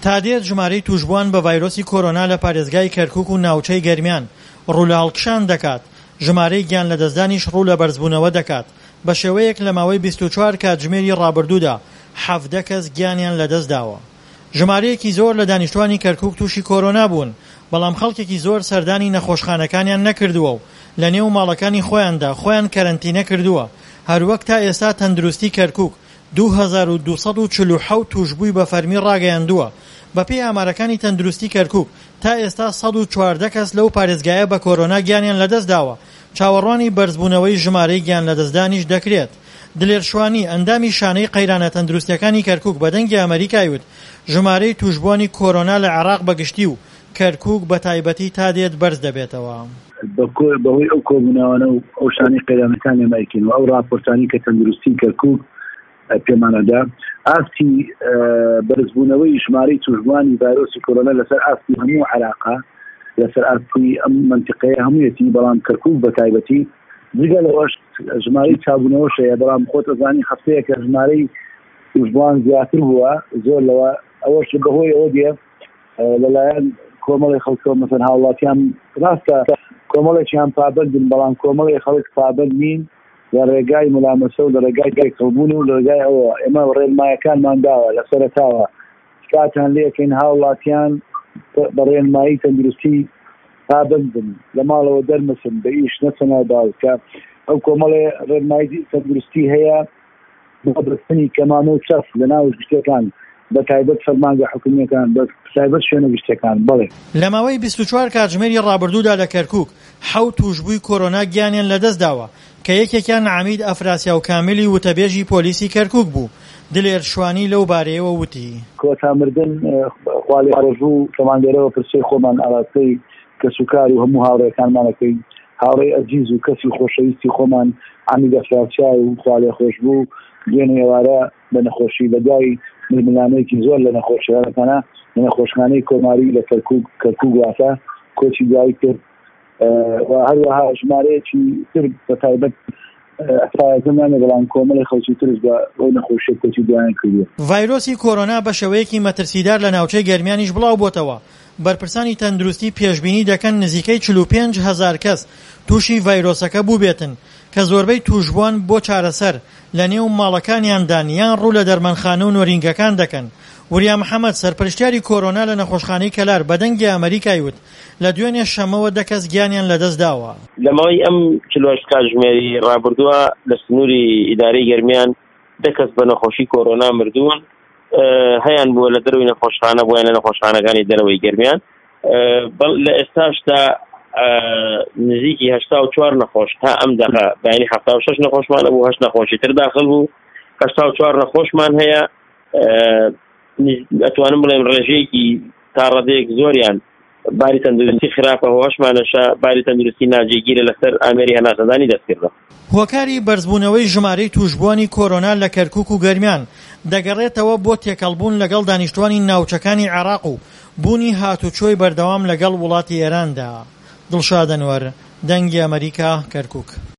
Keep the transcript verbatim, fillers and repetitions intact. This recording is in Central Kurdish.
تا دێت ژمارەی توشبووان بە ڤایرۆسی کۆرۆنا لە پارێزگای کەرکووک و ناوچەی گەرمیان ڕوو لە هەڵکشان دەکات، ژمارەی گیان لە دەستدانیش ڕوو لە بەرزبوونەوە دەکات. بە شێوەیەک لە ماوەی بیست و چوار کاتژمێری ڕابردوودا حەڤدە کەس گیانیان لەدەست داوە. ژمارەیەکی زۆر لە دانیشتوانی کەرکووک تووشی کۆرۆنا بوون، بەڵام خەڵکێکی زۆر سەردانی نەخۆشخانەکانیان نەکردووە و لە نێو ماڵەکانی خۆیاندا خۆیان کەرەنتینە کردووە. هەروەک تا ئێستا تەندروستی کەرکووک دوو هەزار و دووسەد و چل و حەوت توشبووی بە فەرمی ڕاگەیاندووە. بەپێی ئامارەکانی تەندروستی کەرکووک تا ئێستا سەد و چواردە کەس لەو پارێزگایە بە کۆرۆنا گیانیان لەدەست داوە. چاوەڕوانی بەرزبوونەوەی ژمارەی گیان لەدەستدانیش دەکرێت. دلێرشوانی ئەندامی شانەی قەیرانە تەندروستیەکانی کەرکووک بە دەنگی ئەمریکای وت ژمارەی توشبوونی کۆرۆنا لە عێراق بەگشتی و کەرکووک بە تایبەتی تا دێت بەرز دەبێتەوە. بەهۆی ئەو کۆبوونەوەنە و ئەو شانەی قەیرانەکان ئەمریکین و ئەو راپۆرتانی کە تەندروستی کەرکووک پێمانەدا ئاستی بەرزبوونەوەی ژمارەی توشبوانی ڤایرۆسی کۆرۆنا لەسەر ئاستی هەموو عێراقا، لەسەر ئاستی ئەم منتیقەیە هەموویەتی، بەڵام کەرکووک بە تایبەتی جگە لەوەش ژمارەی چابوونەوەشەیە، بەڵام خۆت ئەزانی هەفتەیە کە ژمارەی توشبوان زیاتر بووە زۆر لەوە ئەوەش بەهۆی ئەوە دێ لەلایەن کۆمەڵی خەڵکەوە مەسەن هاوڵاتیان ڕاستە کۆمەڵێکیان پابەندن، بەڵام کۆمەڵی خەڵک پابەند نین لە ڕێگای مولامەسە و لە ڕێگای گایکەڵبوون و لە ڕێگای ئەوە ئێمە ڕێنمایەکانمان داوە لە سەرەتاوە کاتان لێکەین هاوڵاتیان بە ڕێنمایی تەندروستی پابەندن، لە ماڵەوە دەرمەسن بە ئیش نەچەنە باوکە ئەو کۆمەڵێ ڕێنمایی تەندروستی هەیە بۆ بستنی کەمانە و چەف لە ناو گشتەکان بە تایبەت فەرمانگە حکوومیەکان بە تایبەت شوێنە گشتەکان. بەڵێ لە ماوەی بیست و چوار کاتژمێری ڕابردوودا لە کەرکووک حەوت توشبووی کۆرۆنا گیانیان لەدەست داوە کە یەکێکیان عەمید ئەفراسیا و کامیلی وتەبێژی پۆلیسی کەرکووک بوو. دلێرشوانی لەو بارەیەوە وتی کۆتامردن خوالی ڕۆژوو کەماندێرەوە پرسەی خۆمان ئاراستەی کەسوکار و هەموو هاوڕێکانمانەکەی هاوڕێی ئەزیز و کەسی خۆشەویستی خۆمان عەمید ئەفراسیا و خوالی خۆش بوو دوێنێ ئێوارە بە نەخۆشی لە دوای ململانەیەکی زۆر لە نەخۆشیەکانە لە نەخۆشخانەی کۆماری لە کەرکووک کەرکووک واتە کۆچی دوایی کرد و هەروەها ژمارەیەکی تر بە تایبەت ئەفرازمانە بەڵام کۆمەڵی خەڵکی ترش بە ئەو نەخۆشیە کۆچی دوایان کردووە. ڤایرۆسی کۆرۆنا بە شێوەیەکی مەترسیدار لە ناوچەی گەرمیانیش بڵاو بۆتەوە. بەرپرسانی تەندروستی پێشبینی دەکەن نزیکەی چل و پێنج هەزار کەس تووشی ڤایرۆسەکە بوو بێتن کە زۆربەی توشبووان بۆ چارەسەر لە نێو ماڵەکانیاندان یان ڕوو لە دەرمانخانە و نۆرینگەکان دەکەن. وریا محەممەد سەرپەرشتیاری کۆرۆنا لە نەخۆشخانەی کەلار بە دەنگی ئەمریکای وت لە دوێنێ شەمەوە دە کەس گیانیان لەدەست داوە. لە ماوەی ئەم چل و هەشت کاتژمێری ڕابردووە لە سنووری ئیدارەی گەرمیان دە کەس بە نەخۆشی کۆرۆنا مردوون، هەیان بووە لە دەروی نەخۆشخانە بۆیان لە نەخۆشخانەکانی دەرەوەی گەرمیان. لە ئێستاشدا نزیکی هەشتا و چوار نەخۆش تا ئەم دەقە بەیانی هەفتا و شەش نەخۆشمانە بوو، هەشت نەخۆشی تر داخل بوو، هەشتا و چوار نەخۆشمان هەیە. ئەتوانم بڵێم ڕێژەیەکی تا ڕەدەیەک زۆریان باری تەندروستی خراپە هۆشمانەشە باری تەندروستی ناجێگیرە لەسەر ئامێری هەناسەدانی دەستکردە. هۆکاری بەرزبوونەوەی ژمارەی توشبوونی کۆرۆنا لە کەرکووک و گەرمیان دەگەڕێتەوە بۆ تێکەڵبوون لەگەڵ دانیشتوانی ناوچەکانی عێراق و بوونی هاتوچۆی بەردەوام لەگەڵ وڵاتی ئێراندا. دڵشاد ئەنوەر، دەنگی ئەمریکا، کەرکووک.